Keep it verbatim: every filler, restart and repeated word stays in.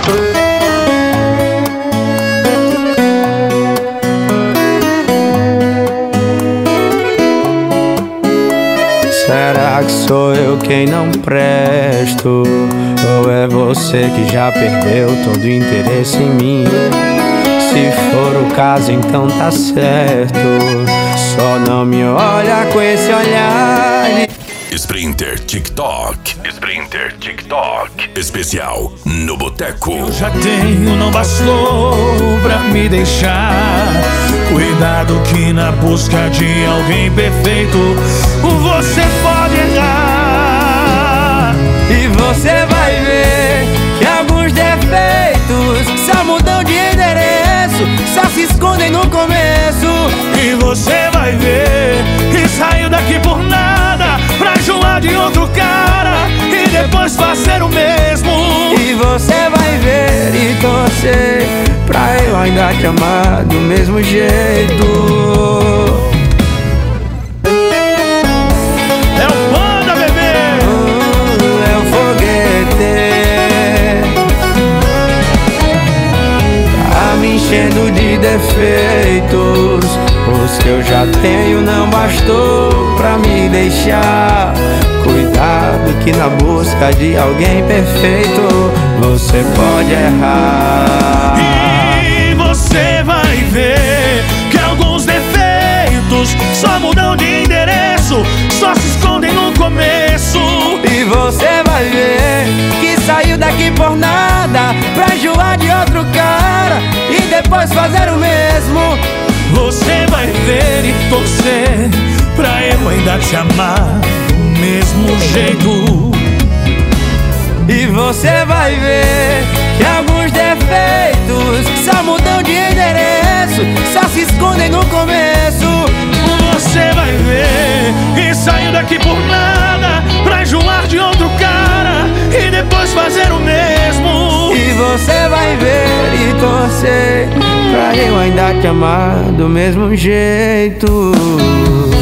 Será que sou eu quem não presto? Ou é você que já perdeu todo o interesse em mim? Se for o caso, então tá certo. Só não me olha com esse olhar. Sprinter TikTok. Sprinter TikTok. Especial no Boteco. Eu já tenho, não bastou pra me deixar. Cuidado que na busca de alguém perfeito você pode errar. E você vai ver que alguns defeitos só mudam de endereço, só se escondem no começo. E você vai ver que saiu daqui por nada pra enjoar de outro cara e depois fazer o mesmo. E você vai ver e torcer pra eu ainda te amar do mesmo jeito. É o Panda, bebê! Uh, é o foguete. Tá me enchendo de defeitos. Os que eu já tenho não bastou pra me deixar. Cuidado que na busca de alguém perfeito você pode errar. E você vai ver que alguns defeitos só mudam de endereço, só se escondem no começo. E você vai ver que saiu daqui por nada pra enjoar de outro cara e depois fazer o mesmo. Você vai ver e torcer pra eu ainda te amar do mesmo jeito. E você vai ver que alguns defeitos só mudam de endereço, só se escondem no começo. Você vai ver que saiu daqui por nada pra enjoar de outro cara e depois fazer o mesmo. E você vai ver e torcer pra eu ainda te amar do mesmo jeito.